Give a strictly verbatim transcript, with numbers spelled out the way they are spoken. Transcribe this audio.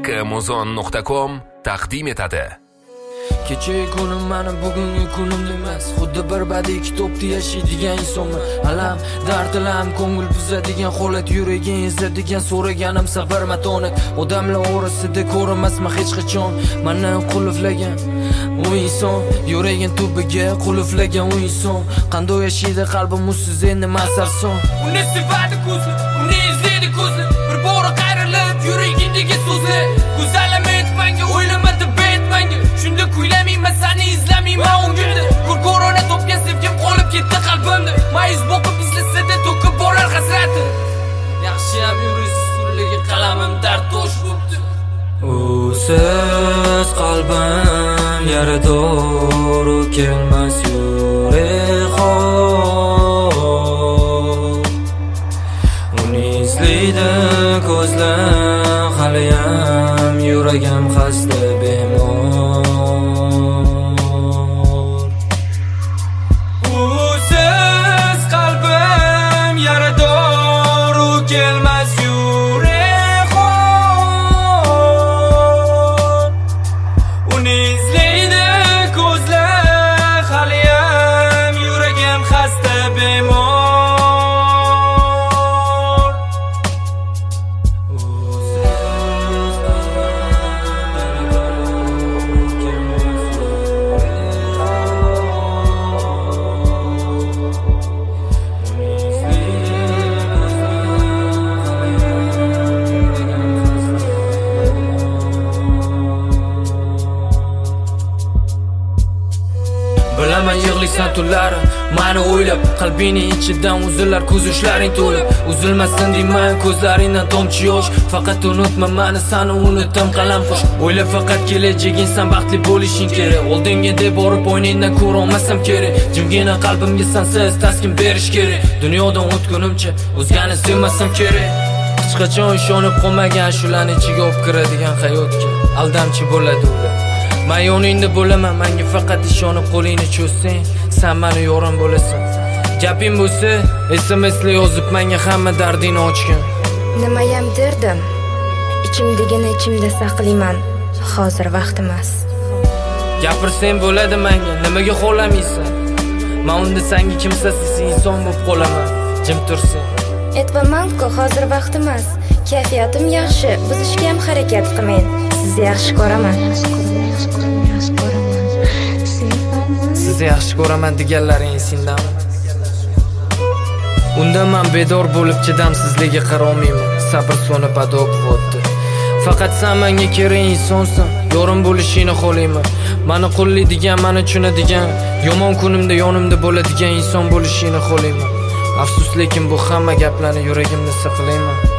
Amazon nuqta com taqdim etadi. Kechagi kunim mani bugungi kunim emas. Xuddi bir badiiy kitobda yashaydigan insonman. Alam, dardilam, ko'ngil buzadigan holat, yuragiga ezadigan so'raganim sabr matonat. Odamlar orasida ko'rmasman hech qachon meni qulflagan u inson, yuragim tubiga qulflagan u inson. Qanday yashaydi qalbim usiz endi masarson. Uni sevadi ko'zli, uni izlaydi ko'zli. Bir bora qayrilib yuragidagi so'zli. Go'zalim aytmanga, o'ylama deb aytmanga. Shunda kuylamayman, seni izlamayman o'ngimda. Ko'rkorona topgan sevgim qolib ketdi qalbimda. Mayiz boqib izlasada to'kib borar hasratim. Yaxshiyam yurisiz surligi qalamim dard tosh bo'libdi. Usiz qalbim yarador, kelmas yurek hol. Uni izlaydi ko'zlar, haliyam yuragim xasta bemor. Usiz qalbim yarador, kelmas yurek hol. Uni izlaydi ko'zlar, haliyam yuragim xasta bemor. Bilaman yig'laysan tunlari, mani o'ylab, qalbingning ichidan uzilar ko'z yoshlaring to'lib. Uzilmasin deyman ko'zlaringdan tomchi yosh, faqat unutma mani, seni unutdim qalam qo'sh. O'ylab faqat kelajaging, sen baxtli bo'lishing kerak. Oldinga deb borib o'yningdan ko'ra olmasam kerak. Jimgina qalbimga sensiz taskin berish kerak. Dunyodan o'tgunimcha o'zgani sevmasam kerak. Hech qachon ishonib qolmagan shularni ichiga olib kiradigan hayotga aldamchi bo'ladi ular. Men yoningda bo'laman, menga faqat ishonib qo'lingni cho'zsang, sen meni yorim bo'lasan. Gaping bo'lsa, S M S'li yozib menga hamma dardingni ochgin. Nimayam derdim, ichimdagini ichimda saqlayman. Hozir vaqt emas. Gapirsang bo'ladi menga, nimaga xohlamaysan? Men unda senga kimsasiz inson bo'lib qolaman. Jim tursang. Aytmaman-ku, hozir vaqt emas. Kayfiyatim yaxshi, buzishga ham harakat qilmang. Sizni yaxshi ko'raman. Sizni yaxshi ko'raman deganlaring esingdami? Unda men bedor bo'lib chidamsizligiga qarolmayman. Sabr so'nib ado bo'lyapti. Faqat sen menga kerak insonsan, yorim bo'lishingni xohlayman. Meni qo'llaydigan, meni tushunadigan, yomon kunimda yonimda bo'ladigan inson bo'lishingni xohlayman. Afsus, lekin bu hamma gaplarni yuragimda saqlayman.